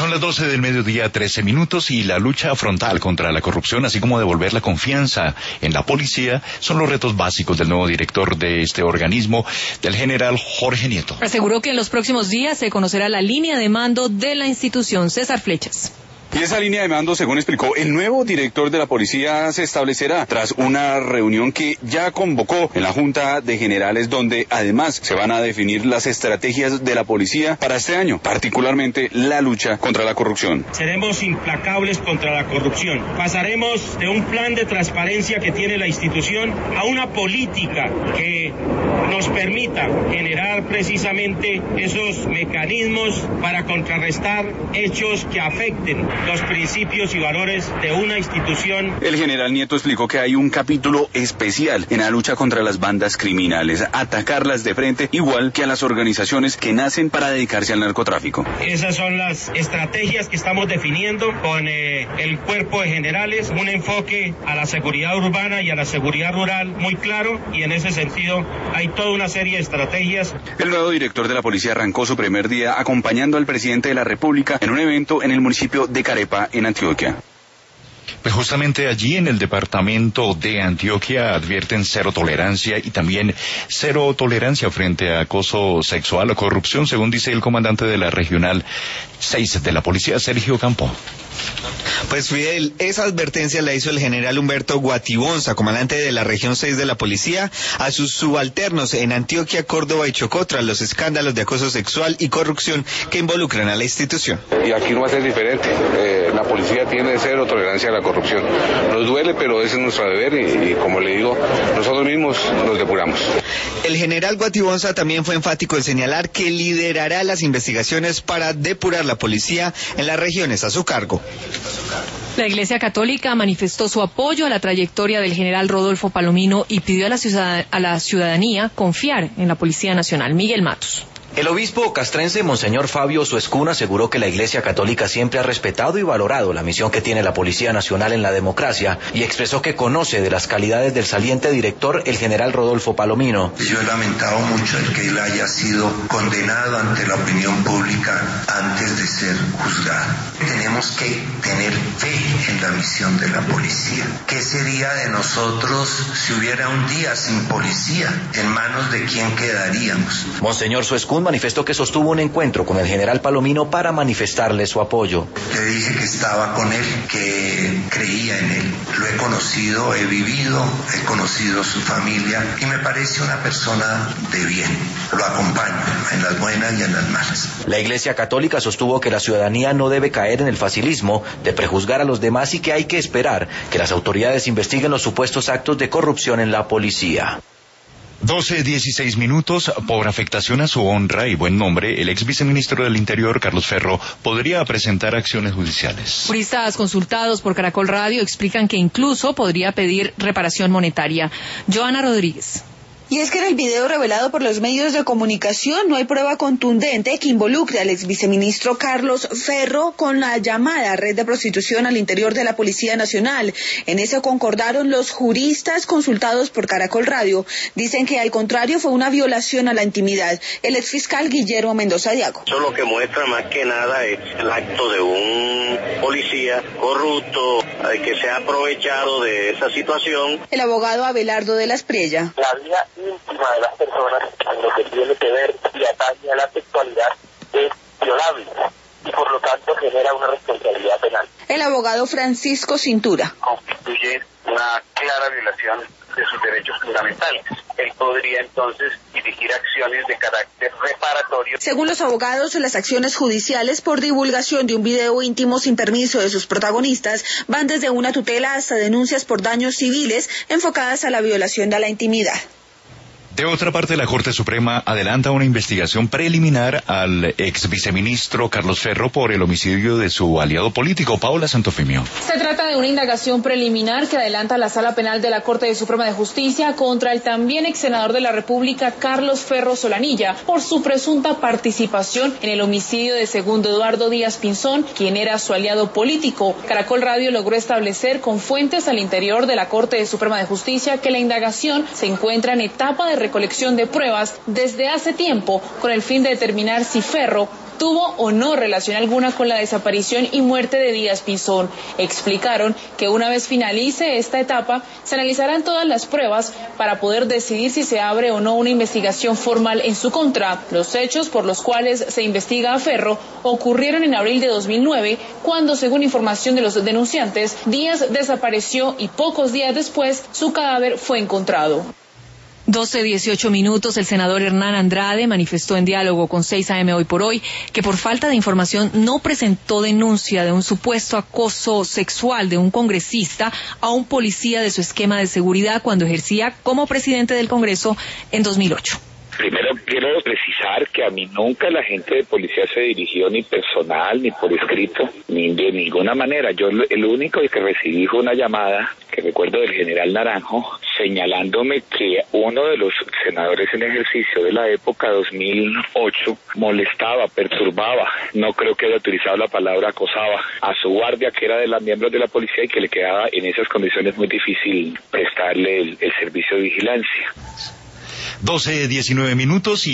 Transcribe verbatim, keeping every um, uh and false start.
Son las doce del mediodía, trece minutos, y la lucha frontal contra la corrupción, así como devolver la confianza en la policía, son los retos básicos del nuevo director de este organismo, del general Jorge Nieto. Aseguró que en los próximos días se conocerá la línea de mando de la institución. César Flechas. Y esa línea de mando, según explicó el nuevo director de la policía, se establecerá tras una reunión que ya convocó en la Junta de Generales, donde además se van a definir las estrategias de la policía para este año, particularmente la lucha contra la corrupción. Seremos implacables contra la corrupción. Pasaremos de un plan de transparencia que tiene la institución a una política que nos permita generar precisamente esos mecanismos para contrarrestar hechos que afecten los principios y valores de una institución. El general Nieto explicó que hay un capítulo especial en la lucha contra las bandas criminales, atacarlas de frente, igual que a las organizaciones que nacen para dedicarse al narcotráfico. Esas son las estrategias que estamos definiendo con eh, el cuerpo de generales, un enfoque a la seguridad urbana y a la seguridad rural muy claro, y en ese sentido hay toda una serie de estrategias. El nuevo director de la policía arrancó su primer día acompañando al presidente de la República en un evento en el municipio de Carepa, en Antioquia. Pues justamente allí en el departamento de Antioquia advierten cero tolerancia y también cero tolerancia frente a acoso sexual o corrupción, según dice el comandante de la Regional seis de la Policía, Sergio Campo. Pues Fidel, esa advertencia la hizo el general Humberto Guatibonza, comandante de la región seis de la policía, a sus subalternos en Antioquia, Córdoba y Chocó tras los escándalos de acoso sexual y corrupción que involucran a la institución. Y aquí no va a ser diferente. Eh, la policía tiene cero tolerancia a la corrupción. Nos duele, pero ese es nuestro deber y, y como le digo, nosotros mismos nos depuramos. El general Guatibonza también fue enfático en señalar que liderará las investigaciones para depurar la policía en las regiones a su cargo. La Iglesia Católica manifestó su apoyo a la trayectoria del general Rodolfo Palomino y pidió a la, ciudad, a la ciudadanía confiar en la Policía Nacional. Miguel Matos. El obispo castrense Monseñor Fabio Suescún aseguró que la Iglesia Católica siempre ha respetado y valorado la misión que tiene la Policía Nacional en la democracia y expresó que conoce de las calidades del saliente director, el general Rodolfo Palomino. Yo he lamentado mucho el que él haya sido condenado ante la opinión pública antes de ser juzgado. Tenemos que tener fe en la misión de la policía. ¿Qué sería de nosotros si hubiera un día sin policía? ¿En manos de quién quedaríamos? Monseñor Suescún manifestó que sostuvo un encuentro con el general Palomino para manifestarle su apoyo. Le dije que estaba con él, que creía en él. Lo he conocido, he vivido, he conocido su familia y me parece una persona de bien. Lo acompaño en las buenas y en las malas. La Iglesia Católica sostuvo que la ciudadanía no debe caer en el facilismo de prejuzgar a los demás y que hay que esperar que las autoridades investiguen los supuestos actos de corrupción en la policía. doce dieciséis minutos. Por afectación a su honra y buen nombre, el ex viceministro del Interior, Carlos Ferro, podría presentar acciones judiciales. Juristas consultados por Caracol Radio explican que incluso podría pedir reparación monetaria. Joana Rodríguez. Y es que en el video revelado por los medios de comunicación no hay prueba contundente que involucre al exviceministro Carlos Ferro con la llamada red de prostitución al interior de la Policía Nacional. En eso concordaron los juristas consultados por Caracol Radio. Dicen que al contrario fue una violación a la intimidad. El exfiscal Guillermo Mendoza Diago. Eso lo que muestra más que nada es el acto de un policía corrupto que se ha aprovechado de esa situación. El abogado Abelardo de la Espriella. La vida íntima de las personas en lo que tiene que ver y atañe a la sexualidad es violable y por lo tanto genera una responsabilidad penal. El abogado Francisco Cintura. Constituye una clara violación de sus derechos fundamentales. Él podría entonces dirigir acciones de carácter reparatorio. Según los abogados, las acciones judiciales por divulgación de un video íntimo sin permiso de sus protagonistas van desde una tutela hasta denuncias por daños civiles enfocadas a la violación de la intimidad. De otra parte, la Corte Suprema adelanta una investigación preliminar al ex viceministro Carlos Ferro por el homicidio de su aliado político, Paola Santofimio. Se trata de una indagación preliminar que adelanta la Sala Penal de la Corte Suprema de Justicia contra el también ex senador de la República, Carlos Ferro Solanilla, por su presunta participación en el homicidio de Segundo Eduardo Díaz Pinzón, quien era su aliado político. Caracol Radio logró establecer con fuentes al interior de la Corte Suprema de Justicia que la indagación se encuentra en etapa de recolección de pruebas desde hace tiempo con el fin de determinar si Ferro tuvo o no relación alguna con la desaparición y muerte de Díaz Pinzón. Explicaron que una vez finalice esta etapa, se analizarán todas las pruebas para poder decidir si se abre o no una investigación formal en su contra. Los hechos por los cuales se investiga a Ferro ocurrieron en abril de dos mil nueve, cuando, según información de los denunciantes, Díaz desapareció y pocos días después su cadáver fue encontrado. doce dieciocho minutos, el senador Hernán Andrade manifestó en diálogo con seis A M Hoy por Hoy que por falta de información no presentó denuncia de un supuesto acoso sexual de un congresista a un policía de su esquema de seguridad cuando ejercía como presidente del Congreso en dos mil ocho. Primero quiero precisar que a mí nunca la gente de policía se dirigió ni personal, ni por escrito, ni de ninguna manera. Yo el único que recibí fue una llamada, que recuerdo, del general Naranjo, señalándome que uno de los senadores en ejercicio de la época dos mil ocho molestaba, perturbaba, no creo que haya utilizado la palabra acosaba, a su guardia, que era de los miembros de la policía y que le quedaba en esas condiciones muy difícil prestarle el, el servicio de vigilancia. doce diecinueve minutos y